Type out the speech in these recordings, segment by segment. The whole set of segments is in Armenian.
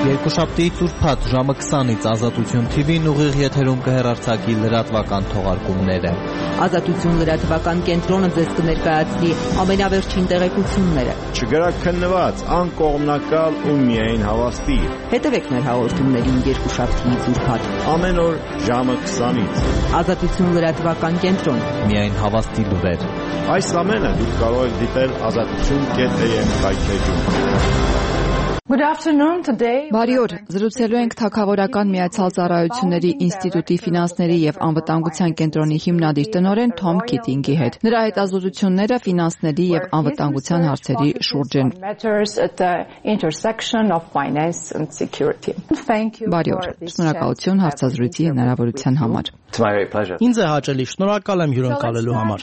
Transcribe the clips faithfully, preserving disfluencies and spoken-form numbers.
Երկուշաբթիից ուրբաթ ժամը քսանից Ազատություն թի վին ուղիղ եթերում կհեռարձակի լրատվական թողարկումները։ Ազատություն լրատվական կենտրոնը ձեզ կներկայացնի ամենավերջին տեղեկությունները։ Չգրաքննված, անկողմնակալ ու միայն հավաստի։ Հետևեք մեր հաղորդումներին երկուշաբթիից ուրբաթ։ Ամեն օր ժամը քսանից։ Ազատություն լրատվական կենտրոն։ Միայն հավաստի լուրեր։ Այս ամենը դուք կարող եք դիտել ազատություն կետ էյ էմ կայքէջում։ Բարի օր, զրուցելու ենք Թագավորական Միացյալ Ծառայությունների ինստիտուտի ֆինանսների և անվտանգության կենտրոնի հիմնադիր տնօրեն Թոմ Քիթինգի հետ։ Նրա հետազոտությունները ֆինանսների և անվտանգության հարցերի շուրջ են։ Բարի օր, շնորհակալություն հարցազրույցի հնարավորության համար։ Ինձ է հաճելի, շնորհակալ եմ հյուրընկալելու համար։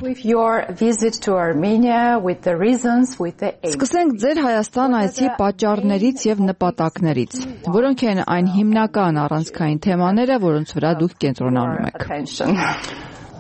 Սկսենք ձեր Հայաստան այցի պատճառներից և նպատակներից, որոնք են այն հիմնական առանցքային թեմաները, որոնց վրա դուք կենտրոնանում եք։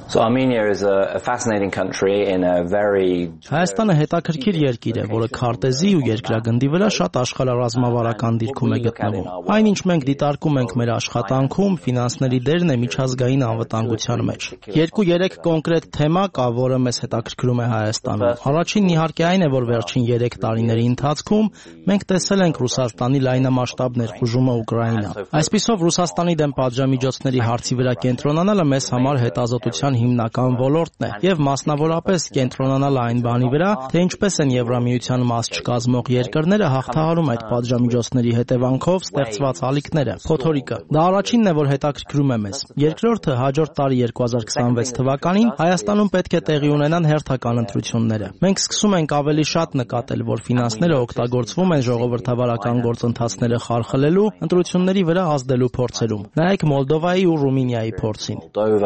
Հայաստանը հետաքրքիր երկիր է, որը քարտեզի ու երկրագնդի վրա շատ աշխարհառազմավարական դիրքում է գտնվում։ Այնինչ մենք դիտարկում ենք մեր աշխատանքում, ֆինանսների դերն է միջազգային անվտանգության մեջ։ Երկու-երեք կոնկրետ թեմա կա, որը մեզ հետաքրքրում է Հայաստանում։ Առաջինն իհարկե այն է, որ վերջին երեք տարիների ընթացքում մենք տեսել ենք Ռուսաստանի լայնամասշտաբ ներխուժումը Ուկրաինա։ Այսպիսով Ռուսաստանի դեմ պատժամիջոցների հարցի վրա կենտրոնանալը մեզ համար հետազոտության հիմնական ոլորտն է եւ մասնավորապես կենտրոնանալ այն բանի վրա, թե ինչպես են Եվրամիության մաս չկազմող երկրները հաղթահարում այդ պատժամիջոցների հետևանքով ստեղծված ալիքները, փոթորիկը։ Դա առաջինն է, որ հետաքրքրում է մեզ։ Երկրորդը հաջորդ տարի երկու հազար քսանվեց թվականին Հայաստանում պետք է տեղի ունենան հերթական ընտրությունները։ Մենք սկսում ենք ավելի շատ նկատել, որ ֆինանսները օգտագործվում են ժողովրդավարական գործընթացները խարխլելու, ընտրությունների վրա ազդելու փորձերում։ Նայեք Մոլդովայի ու Ռումինիայի փորձին։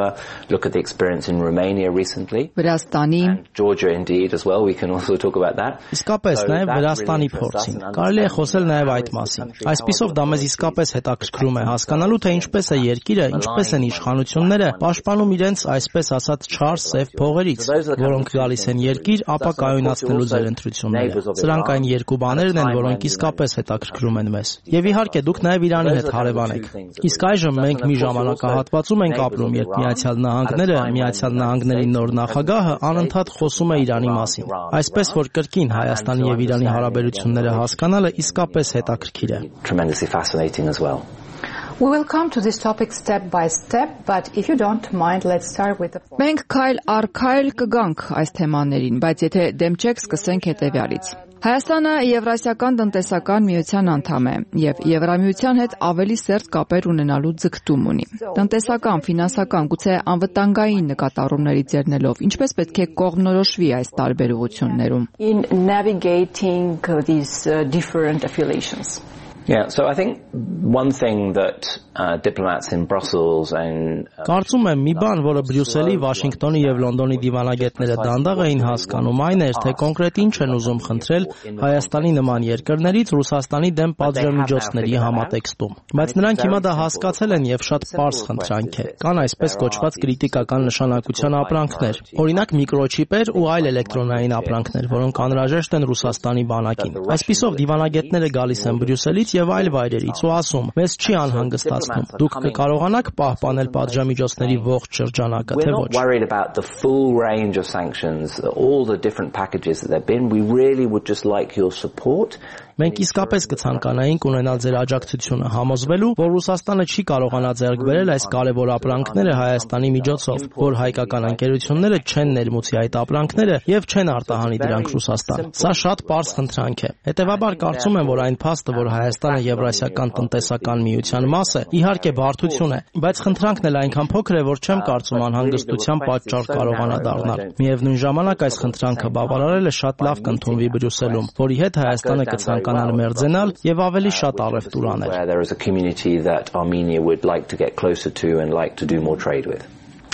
In Romania recently, Վրաստանի, and Georgia indeed as well. We can also talk about that. Իսկապես նաև Վրաստանի փորձին։ Կարելի է խոսել նաև այդ մասին։ Այսպիսով դա մեզ իսկապես հետաքրքրում է հասկանալու, թե ինչպես է երկիրը, ինչպես են իշխանությունները պաշտպանում իրենց այսպես ասած չար սև փողերից, որոնք գալիս են երկիր, ապա կայունացնելու ձեր ընտրությունները։ Սրանք այն երկու բաներն են, որոնք իսկապես հետաքրքրում են մեզ։ Եվ իհարկե դուք նաև Իրանի հետ հարևան եք։ Իսկ այժմ մենք մի ժամանակահատվածում ենք ապրում, երբ Միացյալ Նահանգները, Միացյալ Նահանգների նոր նախագահը անընդհատ խոսում է Իրանի մասին։ Այսպես որ կրկին Հայաստանի եւ Իրանի հարաբերությունները հասկանալը իսկապես հետաքրքիր է։ Tremendously fascinating as well. We will come to this topic step by step, but if you don't mind, let's start with the Մենք քայլ առ քայլ կգանք այս թեմաներին, բայց եթե դեմ չեք, սկսենք հետևյալից։ Հայաստանը Եվրասիական տնտեսական միության անդամ է եւ Եվրամիության հետ ավելի սերտ կապեր ունենալու ձգտում ունի։ Տնտեսական, ֆինանսական, գուցե անվտանգային նկատառումներից ելնելով, ինչպես պետք է կողմնորոշվի այս տարբերություններում։ in navigating these uh, different affiliations. Yeah, so I think one thing that uh, diplomats in Brussels and Կարծում եմ մի բան, որը Բրյուսելի, Վաշինգտոնի եւ Լոնդոնի դիվանագետները դանդաղ էին հասկանում, այն էր, թե կոնկրետ ինչ են ուզում խնդրել Հայաստանի նման երկրներից Ռուսաստանի դեմ պատժամիջոցների համատեքստում։ Բայց նրանք հիմա դա հասկացել են եւ շատ պարզ խնդրանք է։ Կան այսպես կոչված կրիտիկական նշանակության ապրանքներ, օրինակ միկրոչիպեր ու այլ էլեկտրոնային ապրանքներ, որոնք անհրաժեշտ են Ռուսաստանի բանակին։ Այսպիսով դիվանագետները գալիս են Բրյուսելից եւ այլ վայրերից ու ասում. «Մեզ չի անհանգստացնում։ Դուք կկարողանաք պահպանել պատժամիջոցների ողջ շրջանակը, թե ոչ»։ We're not worried about the full range of sanctions, all the different packages that there've been. We really would just like your support. Մենք իսկապես կցանկանայինք ունենալ ձեր աջակցությունը համոզվելու, որ Ռուսաստանը չի կարողանա ձեռք բերել այս կարևոր ապրանքները Հայաստանի միջոցով, որ հայկական ընկերությունները չեն ներմուծի այդ ապրանքները եւ չեն արտահանի դրանք Ռուսաստան։ Սա շատ պարզ խնդրանք է։ Հետևաբար կարծում եմ, որ այն փաստը, որ Հայաստանը Եվրասիական տնտեսական միության մաս է, իհարկե բարդություն է, բայց խնդրանքն էլ այնքան փոքր է, որ չեմ կարծում անհանգստության պատճառ կարողանա դառնալ։ Միևնույն ժամանակ այս խնդրանքը բավարարելը շատ լավ կընդունվի Բրյուսելում, որի հետ Հայաստանը կցանկանար մերձենալ եւ ավելի շատ առևտուր անել։ Where there is a community that Armenia would like to get closer to and like to do more trade with.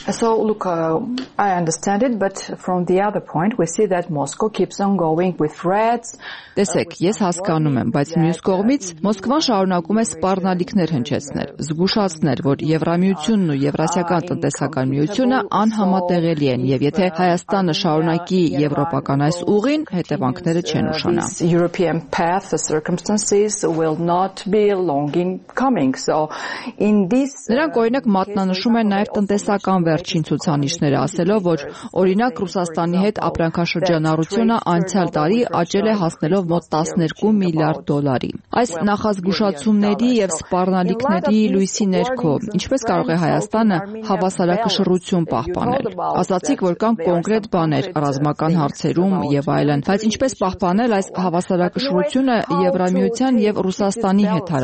So, look, uh, I understand it, but from the other point, we see that Moscow keeps on going with threats. Տեսեք, ես հասկանում եմ, բայց մյուս կողմից Մոսկվան շարունակում է սպառնալիքներ հնչեցնել, զգուշացնել, որ Եվրամիությունն ու Եվրասիական տնտեսական միությունը անհամատեղելի են, եւ եթե Հայաստանը շարունակի եվրոպական այս ուղին, հետևանքները չեն ուշանա։ European path, the circumstances will not be long in coming. So, in this Նրանք օրինակ մատնանշում են նաև տնտեսական վերջին ցուցանիշները, ասելով, որ օրինակ Ռուսաստանի հետ ապրանքաշրջանառությունը անցյալ տարի աճել է հասնելով մոտ տասներկու միլիարդ դոլարի։ Այս նախազգուշացումների եւ սպառնալիքների լույսի ներքո ինչպես կարող է Հայաստանը հավասարակշռություն պահպանել։ Ասացիք, որ կան կոնկրետ բաներ ռազմական հարցերում եւ այլն, բայց ինչպես պահպանել այս հավասարակշռությունը Եվրամիության եւ Ռուսաստանի հետ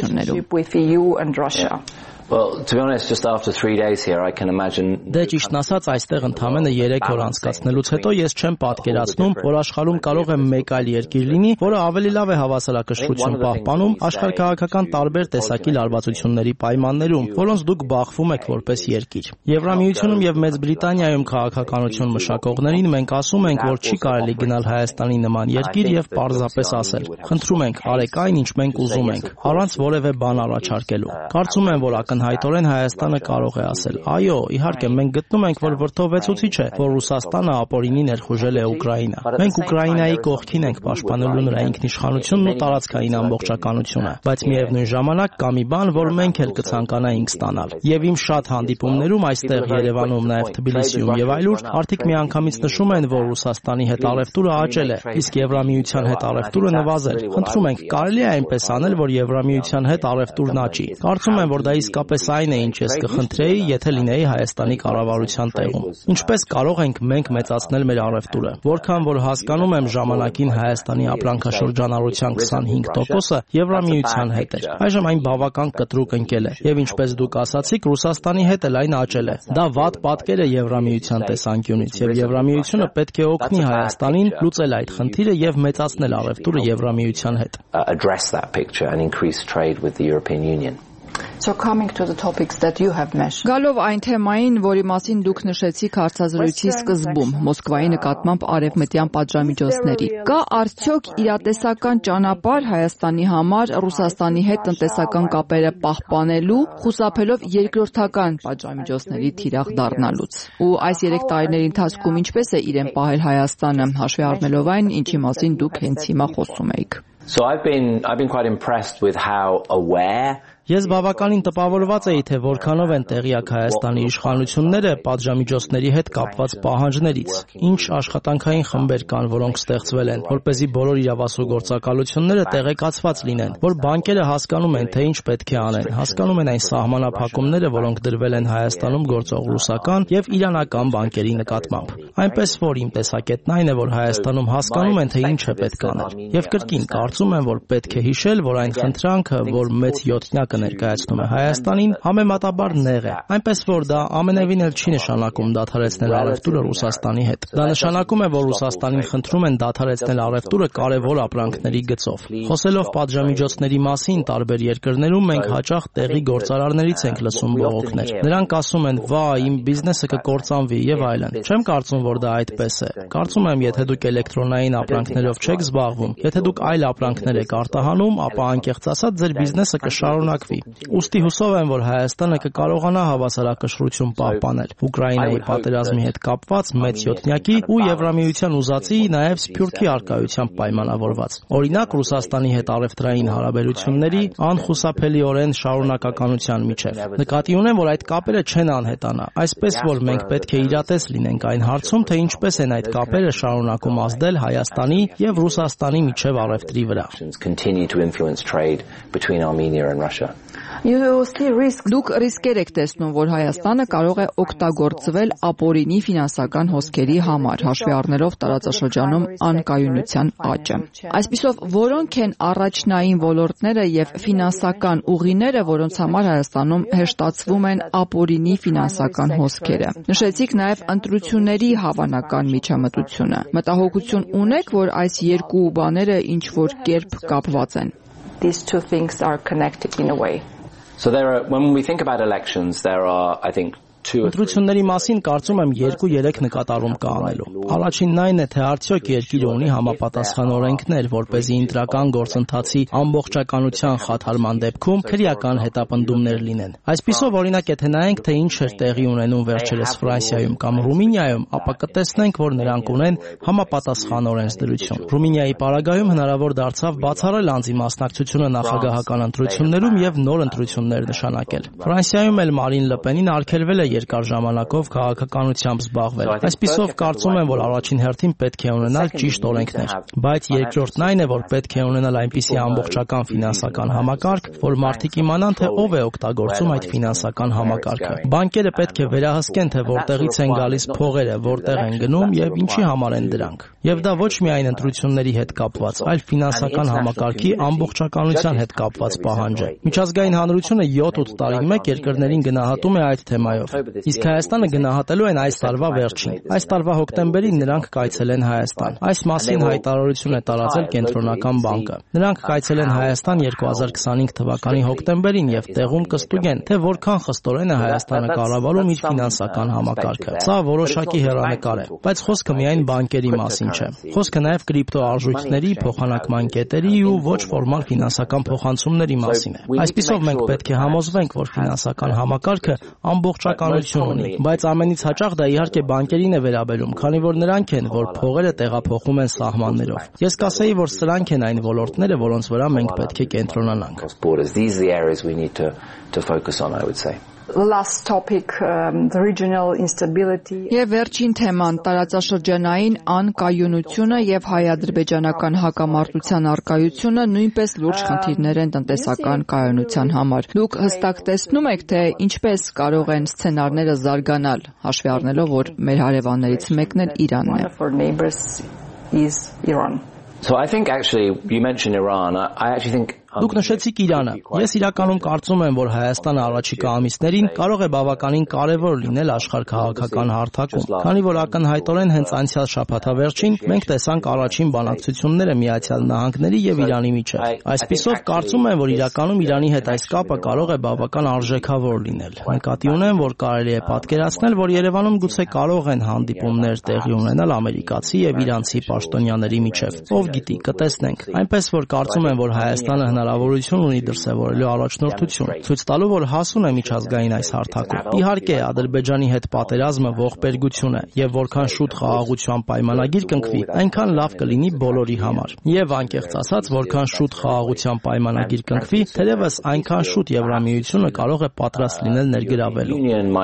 հարաբերություններում։ Well, to be honest, just after three days here, I can imagine. Դե ճիշտն ասած, այստեղ ընդամենը երեք օր անցկացնելուց հետո ես չեմ պատկերացնում, որ աշխարհում կարող է մեկ այլ երկիր լինի, որը ավելի լավ է հավասարակշռություն պահպանում աշխարհքաղաքական տարբեր տեսակի լարվածությունների պայմաններում, որոնց դուք բախվում եք որպես երկիր։ Եվրամիությունում եւ Մեծ Բրիտանիայում քաղաքականություն մշակողներին մենք ասում ենք, որ չի կարելի գնալ Հայաստանի նման երկիր եւ պարզապես ասել. «Խնդրում ենք, արեք այն, ինչ մենք ուզում ենք», առանց որևէ բան առաջարկելու։ Կարծում եմ, որ Հայտորեն Հայաստանը կարող է ասել. «Այո, իհարկե, մենք գտնում ենք, որ վրդովեցուցիչ է, որ Ռուսաստանը ապօրինի ներխուժել է Ուկրաինա։ Մենք Ուկրաինայի կողքին ենք պաշտպանելու նրա ինքնիշխանությունն ու տարածքային ամբողջականությունը, բայց միևնույն ժամանակ կա մի բան, որ մենք էլ կցանկանայինք ստանալ։ Եվ իմ շատ հանդիպումներում այստեղ Երևանում, նաև Թբիլիսիում եւ այլուր, արդիկ միանգամից նշում են, որ Ռուսաստանի հետ առևտուրը աճել է, իսկ Եվրամիության հետ առևտուրը նվազել։ Խնդրում ենք, կարելի է այնպես անել, որ Եվրամիության հետ առևտուրն աճի։ Կարծում եմ, որ դա իսկապես այն է, ինչ ես կխնդրեի, եթե լինեի Հայաստանի կառավարության տեղում։ Ինչպես կարող ենք մենք մեծացնել մեր առևտուրը։ Որքան որ հասկանում եմ, ժամանակին Հայաստանի ապրանքաշրջանառության քսանհինգ տոկոսը Եվրամիության հետ էր։ Այժմ այն բավական կտրուկ ընկել է, եւ ինչպես դուք ասացիք, Ռուսաստանի հետ էլ այն աճել է։ Դա վատ պատկեր է Եվրամիության տեսանկյունից, եւ Եվրամիությունը պետք է օգնի Հայաստանին լուծել այդ խնդիրը եւ մեծացնել առևտուրը Եվրամիության հետ։ Address that picture and increase trade with the European Union. So coming to the topics that you have mentioned. Գալով այն թեմային, որի մասին դուք նշեցիք հարցազրույցի սկզբում, Մոսկվայի նկատմամբ արևմտյան պատժամիջոցների, կա արդյոք իրատեսական ճանապարհ Հայաստանի համար Ռուսաստանի հետ տնտեսական կապերը պահպանելու, խուսափելով երկրորդական պատժամիջոցների թիրախ դառնալուց։ Ու այս երեք տարիների ընթացքում ինչպես է իրեն պահել Հայաստանը, հաշվի առնելով այն, ինչի մասին դուք հենց հիմա խոսում եք։ So I've been I've been quite impressed with how aware Ես բավականին տպավորված էի, թե որքանով են տեղյակ Հայաստանի իշխանությունները պատժամիջոցների հետ կապված պահանջներից, ինչ աշխատանքային խմբեր կան, որոնք ստեղծվել են, որպեսզի բոլոր իրավասու գործակալությունները տեղեկացված լինեն, որ բանկերը հասկանում են, թե ինչ պետք է անեն, հասկանում են այն սահմանափակումները, որոնք դրվել են Հայաստանում գործող ռուսական եւ իրանական բանկերի նկատմամբ։ Այնպես որ իմ տեսակետն այն է, որ Հայաստանում հասկանում են, թե ինչ է պետք անել։ Եվ կրկին կարծում եմ, որ պետք է հիշել, որ այն խնդրանքը, որ մեծ յոթնյակ ներկայացնում է Հայաստանին, համեմատաբար նեղ է։ Այնպես որ դա ամենևին էլ չի նշանակում դադարեցնել առևտուրը Ռուսաստանի հետ։ Դա նշանակում է, որ Ռուսաստանին խնդրում են դադարեցնել առևտուրը կարևոր ապրանքների գծով։ Խոսելով պատժամիջոցների մասին տարբեր երկրներում մենք հաճախ տեղի գործարարներից ենք լսում բողոքներ։ Նրանք ասում են՝ «Վա, իմ բիզնեսը կկործանվի» եւ այլն։ Չեմ կարծում, որ դա այդպես է։ Կարծում եմ, եթե դուք էլեկտրոնային ապրանքներով չեք զբաղվում, եթե դուք այլ ապրանքներ եք արտահանում, ապա անկեղծ ասած ձեր բիզնեսը կշարունակվի։ Ուստի հուսով եմ, որ Հայաստանը կկարողանա հավասարակշռություն պահպանել Ուկրաինայի պատերազմի հետ կապված մեծ յոթնյակի ու Եվրամիության ուզածի, նաև Սփյուռքի արկայությամբ պայմանավորված։ Օրինակ Ռուսաստանի հետ առևտրային հարաբերությունների անխուսափելիորեն շարունակականության միջև։ Նկատի ունեմ, որ այդ կապերը չեն անհետանա, այսպես որ մենք պետք է իրատես լինենք այն հարցում, թե ինչպես են այդ կապերը շարունակում ազդել Հայաստանի եւ Ռուսաստանի միջև առևտրի վրա։ Դուք ռիսկեր եք տեսնում, որ Հայաստանը կարող է օգտագործվել ապօրինի ֆինանսական հոսքերի համար, հաշվի առնելով տարածաշրջանում անկայունության աճը։ Այսպիսով, որոնք են առաջնային ոլորտները եւ ֆինանսական ուղիները, որոնց համար Հայաստանում հեշտացվում են ապօրինի ֆինանսական հոսքերը։ Նշեցիք նաեւ ընտրությունների հավանական միջամտությունը։ Մտահոգություն ունեք, որ այս երկու բաները ինչ որ կերպ կապված են։ These two things are connected in a way. So there are, when we think about elections, there are, I think, Ընտրությունների մասին կարծում եմ երկու-երեք նկատառում կա անելու։ Առաջինն այն է, թե արդյոք երկիրը ունի համապատասխան օրենքներ, որպեսզի ընտրական գործընթացի ամբողջականության խաթարման դեպքում քրեական հետապնդումներ լինեն։ Այսպիսով, օրինակ, եթե նայենք, թե ինչ էր տեղի ունենում վերջերս Ֆրանսիայում կամ Ռումինիայում, ապա կտեսնենք, որ նրանք ունեն համապատասխան օրենսդրություն։ Ռումինիայի պարագայում հնարավոր դարձավ բացառել անձի մասնակցությունը նախագահական ընտրություններում եւ նոր ընտրություններ նշանակել։ Ֆրանսիայում էլ Մարին Լը Պենին արգելվել է երկար ժամանակով քաղաքականությամբ զբաղվել։ Այսպիսով կարծում եմ, որ առաջին հերթին պետք է ունենալ ճիշտ օրենքներ, բայց երկրորդն այն է, որ պետք է ունենալ այնպիսի ամբողջական ֆինանսական համակարգ, որ մարդիկ իմանան, թե ով է օգտագործում այդ ֆինանսական համակարգը։ Բանկերը պետք է վերահսկեն, թե որտեղից են գալիս փողերը, որտեղ են գնում եւ ինչի համար են դրանք։ Եվ դա ոչ միայն ընտրությունների հետ կապված, այլ ֆինանսական համակարգի ամբողջականության հետ կապված պահանջ է։ Միջազգային հանրությունը յոթ-ութ տարին մեկ երկրներին գնահատում է այդ թեմայով։ Իսկ Հայաստանը գնահատելու են այս տարվա վերջին։ Այս տարվա հոկտեմբերին նրանք կայցելեն Հայաստան։ Այս մասին հայտարարություն է տարածել Կենտրոնական բանկը։ Նրանք կայցելեն Հայաստան երկու հազար քսանհինգ թվականի հոկտեմբերին եւ տեղում կստուգեն, թե որքան խստորեն է Հայաստանը կառավարում իր ֆինանսական համակարգը։ Սա որոշակի հեռանկար է, բայց խոսքը միայն բանկերի մասին չէ։ Խոսքը նաեւ կրիպտո արժույթների, փոխանակման կետերի ու ոչ ֆորմալ ֆինանսական փոխանցումների մասին է։ Այսպիսով մենք պետք է համոզվենք, որ ֆինանսական համակարգը ամբողջականություն ունի, բայց ամենից հաճախ դա իհարկե բանկերին է վերաբերում, քանի որ նրանք են, որ փողերը տեղափոխում են սահմաններով։ Ես կասեի, որ սրանք են այն ոլորտները, որոնց վրա մենք պետք է կենտրոնանանք։ The last topic, um, the regional instability. Եվ վերջին թեման՝ տարածաշրջանային անկայունությունը եւ հայ-ադրբեջանական հակամարտության առկայությունը նույնպես լուրջ խնդիրներ են տնտեսական կայունության համար։ Դուք հստակ տեսնում եք, թե ինչպես կարող են սցենարները զարգանալ, հաշվի առնելով, որ մեր հարևաններից մեկն էլ Իրանն է։ One of our neighbors is Iran. So I think actually you mentioned Iran. I, I actually think Դուք նշեցիք Իրանը։ Ես իրականում կարծում եմ, որ Հայաստանը առաջիկա ամիսներին կարող է բավականին կարևոր լինել աշխարհ քաղաքական հարթակում, քանի որ ակնհայտորեն հենց անցյալ շաբաթավերջին մենք տեսանք առաջին բանակցությունները Միացյալ Նահանգների եւ Իրանի միջեւ։ Այսպիսով կարծում եմ, որ իրականում Իրանի հետ այս կապը կարող է բավական արժեքավոր լինել։ Նկատի ունեմ, որ կարելի է պատկերացնել, որ Երևանում գուցե կարող են հանդիպումներ տեղի ունենալ ամերիկացի եւ իրանցի պաշտոնյաների միջեւ։ Ով գիտի, կտեսնենք։ Այնպես որ կարծում եմ, որ Հայաստանը հնարավորություն ունի դրսևորելու առաջնորդություն, ցույց տալու, որ հասուն է միջազգային այս հարթակում։ Իհարկե, Ադրբեջանի հետ պատերազմը ողբերգություն է, եւ որքան շուտ խաղաղության պայմանագիր կնքվի, այնքան լավ կլինի բոլորի համար։ Եվ անկեղծ ասած, որքան շուտ խաղաղության պայմանագիր կնքվի, թերևս այնքան շուտ Եվրամիությունը կարող է պատրաստ լինել ներգրավելու։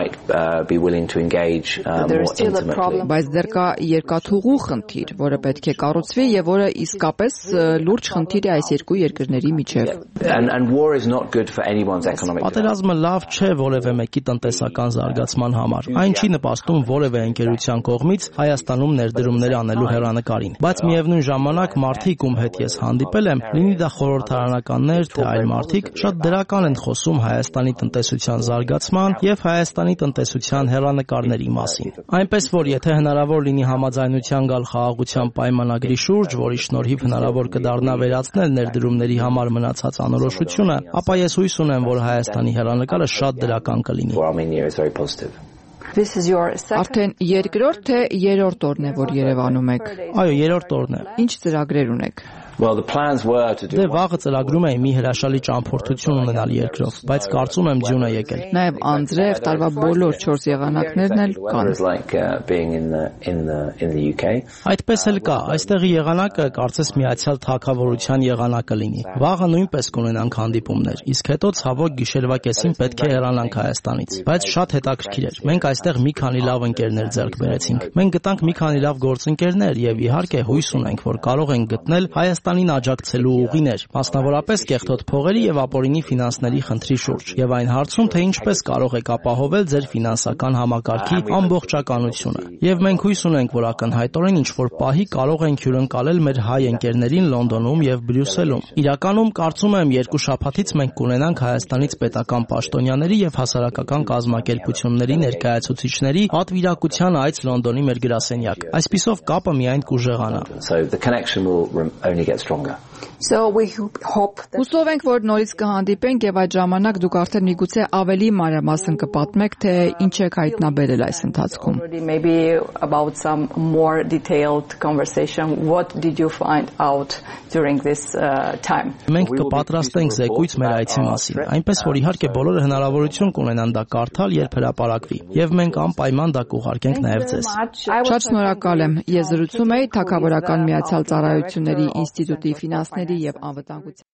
Բայց դեռ կա երկաթուղու խնդիր, որը պետք է կառուցվի եւ որը իսկապես լուրջ խնդիր է այս երկու երկրների միջև։ Պատերազմը լավ չէ որևէ մեկի տնտեսական զարգացման համար։ Այն չի նպաստում որևէ ընկերության կողմից Հայաստանում ներդրումներ անելու հեռանկարին։ Բայց միևնույն ժամանակ մարդիկ, ում հետ ես հանդիպել եմ, լինի դա խորհրդարանականներ, թե այլ մարդիկ, շատ դրական են խոսում Հայաստանի տնտեսության զարգացման եւ Հայաստանի տնտեսության հեռանկարների մասին։ Այնպես որ եթե հնարավոր լինի համաձայնության գալ խաղաղության պայմանագրի շուրջ, որի շնորհիվ հնարավոր կդառնա վերացնել ներդրումների համար մնացած անորոշությունը, ապա ես հույս ունեմ, որ Հայաստանի հեռանկարը շատ դրական կլինի։ Արդեն երկրորդ թե երրորդ օրն է, որ Երևանում եք։ Այո, երրորդ օրն է։ Ինչ ծրագրեր ունեք։ Well, the plans were to do. Դե վաղը ծրագրում էի մի հրաշալի ճամփորդություն ունենալ երկրով, բայց կարծում եմ ջուն է եկել։ Նաև անձրև տարվա բոլոր չորս եղանակներն էլ կան։ Այդպես էլ կա, այստեղի եղանակը կարծես Միացյալ Թագավորության եղանակը լինի։ Վաղը նույնպես կունենանք հանդիպումներ, իսկ հետո ցավոք գիշերվա կեսին պետք է հեռանանք Հայաստանից։ Բայց շատ հետաքրքիր էր։ Մենք այստեղ մի քանի լավ ընկերներ ձեռք բերեցինք։ Մենք գտանք մի քանի լավ գործընկերներ եւ իհարկե հույս ունենք, որ կարող ենք գտնել Հայաստանին աջակցելու ուղիներ, մասնավորապես կեղտոտ փողերի եւ ապօրինի ֆինանսների խնդրի շուրջ, եւ այն հարցում, թե ինչպես կարող եք ապահովել ձեր ֆինանսական համակարգի ամբողջականությունը։ Եվ մենք հույս ունենք, որ ակնհայտորեն ինչ-որ պահի կարող ենք հյուրընկալել մեր հայ ընկերներին Լոնդոնում եւ Բրյուսելում։ Իրականում կարծում եմ երկու շաբաթից մենք կունենանք Հայաստանից պետական պաշտոնյաների եւ հասարակական կազմակերպությունների ներկայացուցիչների պատվիրակության այց Լոնդոնի մեր գրասենյակ։ Այսպիսով կապը միայն կուժեղանա։ get stronger. So we hope that Հուսով ենք, որ նորից կհանդիպենք եւ այդ ժամանակ դուք արդեն միգուցե ավելի մանրամասն կպատմեք, թե ինչ եք հայտնաբերել այս ընթացքում։ maybe about some more detailed conversation. What did you find out during this uh, time? Մենք կպատրաստենք զեկույց մեր այցի մասին, այնպես որ իհարկե բոլորը հնարավորություն կունենան դա կարդալ, երբ հրապարակվի, եւ մենք անպայման դա կուղարկենք նաեւ ձեզ։ Շատ շնորհակալ եմ։ Ես զրուցում էի Թագավորական Միացյալ Ծառայությունների ինստիտուտի ֆինանսների եւ անվտանգության